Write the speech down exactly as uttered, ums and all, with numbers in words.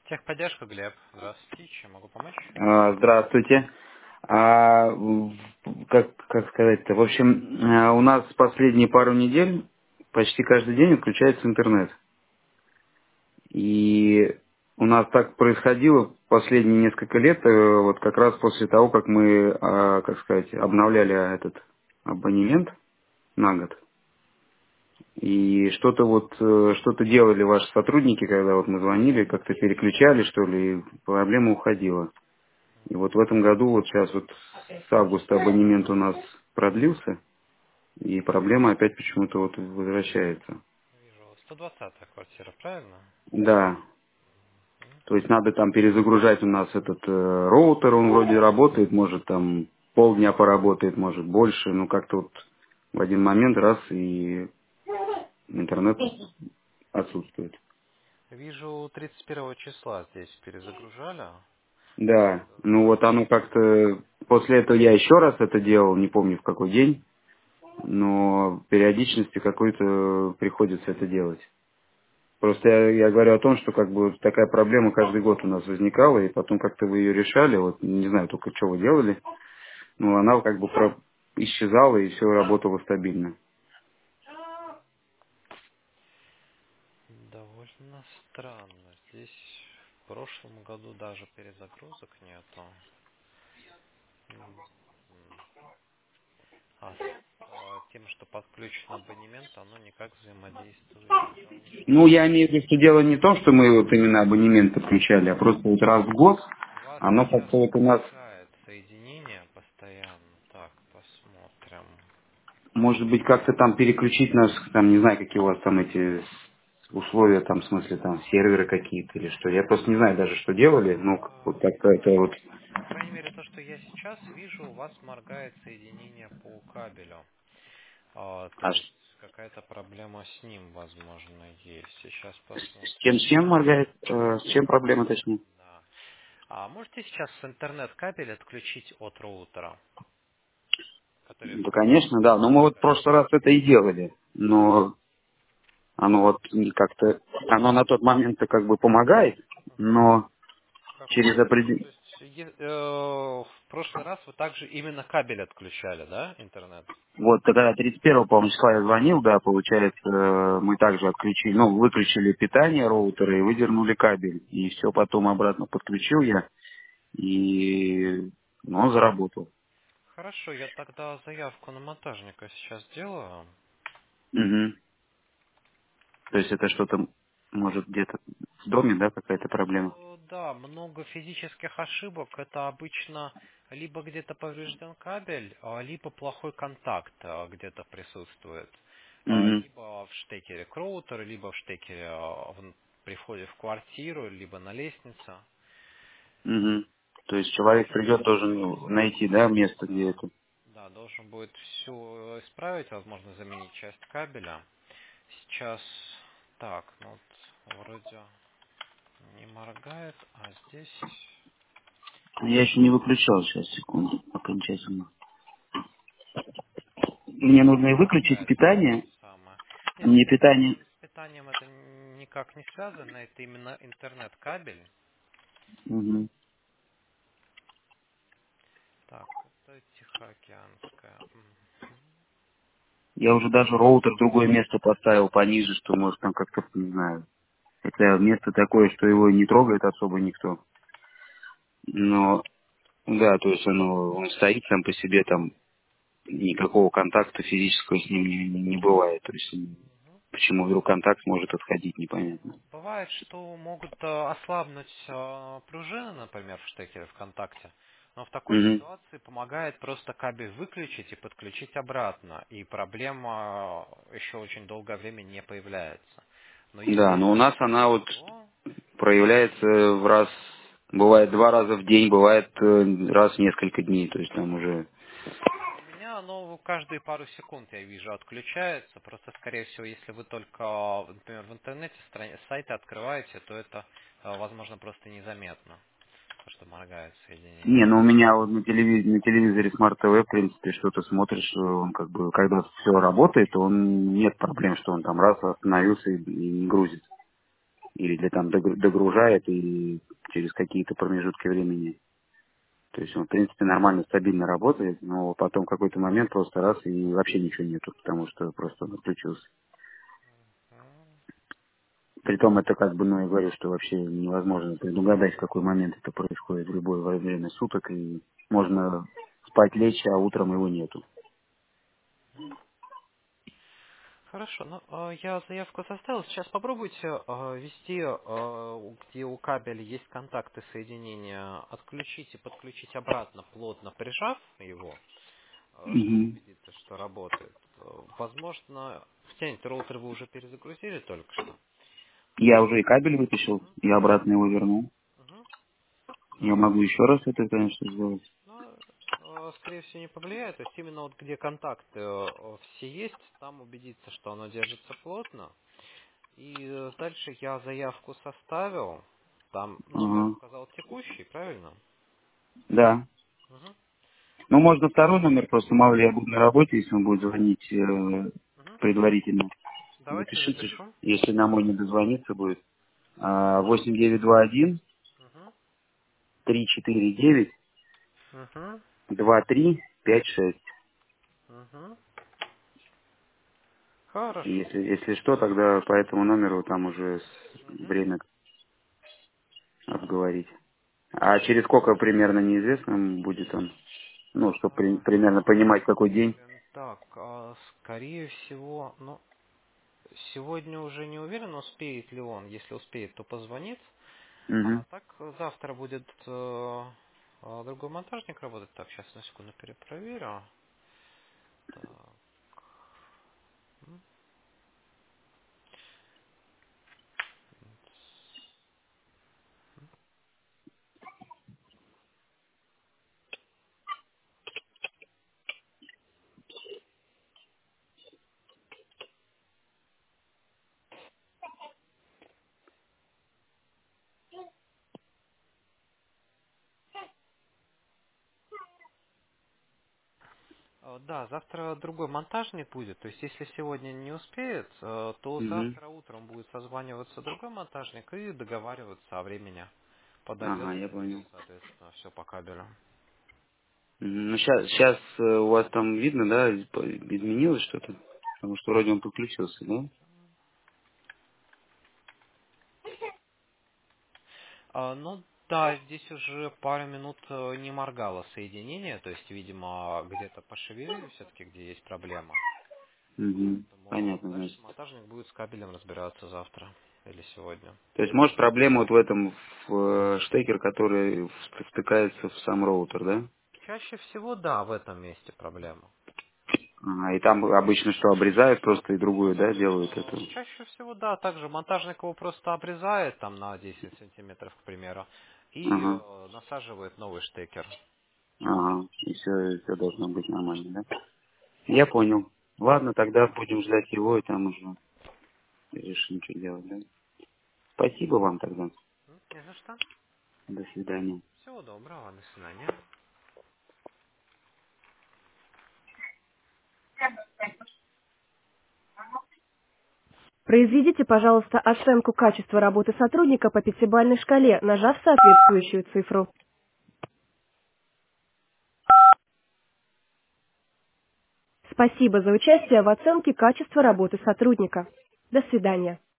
Техподдержка, Глеб. Здравствуйте. Чем могу помочь? А, Здравствуйте. А, в- как, как сказать-то? В общем, а, у нас последние пару недель почти каждый день отключается интернет. И у нас так происходило последние несколько лет, э, вот как раз после того, как мы, а, как сказать, обновляли этот абонемент на год. И что-то вот, э, что-то делали ваши сотрудники, когда вот мы звонили, как-то переключали, что ли, и проблема уходила. И вот в этом году, вот сейчас вот с августа абонемент у нас продлился, и проблема опять почему-то вот возвращается. Вижу. сто двадцатая квартира, правильно? Да, то есть надо там перезагружать у нас этот э, роутер, он вроде работает, может там полдня поработает, может больше, но как-то вот в один момент раз и интернет отсутствует. Вижу, тридцать первого числа здесь перезагружали. Да, Среда, ну да. вот оно как-то, после этого я еще раз это делал, не помню в какой день, но периодичности какой-то приходится это делать. Просто я, я говорю о том, что как бы вот такая проблема каждый год у нас возникала, и потом как-то вы ее решали, вот не знаю только, что вы делали, но она как бы про- исчезала, и все работало стабильно. Довольно странно. Здесь в прошлом году даже перезагрузок нету. М, м. А с э, тем, что подключен абонемент, оно никак взаимодействовать все не Ну, может. я имею в виду, что дело не в том, что мы вот именно абонемент подключали, а просто вот раз в год У вас оно сейчас как-то вот у нас, моргает соединение постоянно. Так, посмотрим. может быть, как-то там переключить нас, там, не знаю, какие у вас там эти условия, там, в смысле, там, серверы какие-то или что. Я просто не знаю даже, что делали, ну, как- вот А, как-то это вот. По крайней мере, то, что я сейчас вижу, у вас моргает соединение по кабелю. А, то А есть с какая-то проблема с ним, возможно, есть. Сейчас с чем, с посмотрим. чем моргает, э, с чем проблема, точнее? Да. А можете сейчас интернет-кабель отключить от роутера, который Да, входит конечно, да. в Но мы вот в прошлый раз интернет? это и делали. Но оно вот не как-то, оно на тот момент-то как бы помогает, но через Какой, ну, то определенный... есть е- э, в прошлый раз вы также именно кабель отключали, да, интернет? Вот когда тридцать первого, по-моему, числа я звонил, да, получается, э, мы также отключили, ну, выключили питание роутера и выдернули кабель. И все потом обратно подключил я, и ну, он заработал. Хорошо, я тогда заявку на монтажника сейчас сделаю. Мгм. То есть это что-то, может, где-то в доме, да, какая-то проблема? Э, Да, много физических ошибок. Это обычно либо где-то поврежден кабель, а, либо плохой контакт а, где-то присутствует. А, Угу. Либо в штекере к роутеру, либо в штекере а, в- при входе в квартиру, либо на лестнице. Угу. То есть человек Должен придет, будет все должен найти, да, исправить. место, где Да. это. Да, должен будет все исправить, возможно, заменить часть кабеля. Сейчас так, ну вот вроде не моргает, а здесь Я еще не выключал, сейчас, секунду, окончательно. Мне нужно и выключить моргает то же питание. самое. Нет, Не с питание. питанием, с питанием это никак не связано, это именно интернет-кабель. Мгм. Так, это Тихоокеанская. Мгм. Я уже даже роутер в другое место поставил пониже, что может там как-то, не знаю. Хотя место такое, что его не трогает особо никто. Но, да, то есть оно, он стоит сам по себе, там никакого контакта физического с ним не, не бывает. То есть м, почему вдруг контакт может отходить, непонятно. Ну, бывает, что могут э, ослабнуть э, пружины, например, в штекере ВКонтакте. Но в такой Мгм. ситуации помогает просто кабель выключить и подключить обратно. И проблема э, еще очень долгое время не появляется. Но если Да, но у нас она ослабнуть, вот то проявляется в раз, бывает два раза в день, бывает э, раз в несколько дней, то есть там уже... у меня оно каждые пару секунд, я вижу, отключается. Просто, скорее всего, если вы только, например, в интернете страни- сайты открываете, то это, э, возможно, просто незаметно, то, что моргает Не, соединение. ну у меня вот на телевизоре, на телевизоре Smart T V, в принципе, что-то смотришь, э, он как бы, когда все работает, он нет проблем, что он там раз остановился и, и не грузит. или для там догру- догружает и через какие-то промежутки времени. То есть он, в принципе, нормально, стабильно работает, но потом в какой-то момент просто раз и вообще ничего нету, потому что просто он отключился. М, Притом это как бы, ну, я говорю, что вообще невозможно предугадать, в какой момент это происходит в любое время суток, и можно спать лечь, а утром его нету. м. Хорошо, ну э, я заявку составил. Сейчас попробуйте э, ввести, э, у- где у кабеля есть контакты соединения, отключить и подключить обратно, плотно прижав его, э, чтобы Мгм. убедиться, что работает. Э, Возможно, втянет роутер вы уже перезагрузили только что. Я уже и кабель вытащил, Мгм. и обратно его вернул. Мгм. Я Да. могу еще раз это, конечно, сделать. Но, э, скорее всего, не повлияет. То есть именно вот где контакты э, все есть, там убедиться, что оно держится плотно. И э, дальше я заявку составил. Там номер Ага. указал текущий, правильно? Да. Угу. Ну, можно второй номер, просто мало ли я буду на работе, если он будет звонить э, Угу. предварительно. Давайте Запишите, запишу. если на мой не дозвониться будет. А, восемь девять два один Угу. три четыре девять Угу. два три пять шесть. Угу. И Хорошо. если, если что, тогда по этому номеру там уже с- Угу. время обговорить. А через сколько примерно неизвестно будет он? Ну, чтобы А, примерно не понимать, какой день. уверен. Так, а, скорее всего, ну, сегодня уже не уверен, успеет ли он. Если успеет, то позвонит. А Угу. так э, завтра будет э, э, другой монтажник работать. Так, сейчас на секунду перепроверю. Так. м, э, Да, завтра другой монтажник будет. То есть, если сегодня не успеет, э, то Угу. завтра утром будет созваниваться другой монтажник и договариваться о времени. Ага, Подойдет я и, понял. соответственно, все по кабелю. Мгм. Ну, сейчас, сейчас у вас там видно, да, изп- изменилось что-то? Потому что вроде он подключился, да? А, ну да, здесь уже пару минут э, не моргало соединение, то есть, видимо, где-то пошевелили все-таки, где есть проблема. Угу. Поэтому Понятно, дальше значит. монтажник будет с кабелем разбираться завтра или сегодня. То есть, может, проблема вот в этом, в э, штекер, который в- втыкается в сам роутер, да? Чаще всего, да, в этом месте проблема. Ага, и там обычно что, обрезают просто и другую, да, делают Э, эту? Чаще всего, да, также монтажник его просто обрезает там на десять сантиметров, к примеру, и Ага, э, насаживает новый штекер. ага, и все, все должно быть нормально, да? Я понял. Ладно, тогда будем ждать его, и там уже решим, что делать, да? Спасибо вам тогда. М, Не за что. До свидания. Всего доброго, до свидания. Произведите, пожалуйста, оценку качества работы сотрудника по пятибалльной шкале, нажав соответствующую цифру. Спасибо за участие в оценке качества работы сотрудника. До свидания.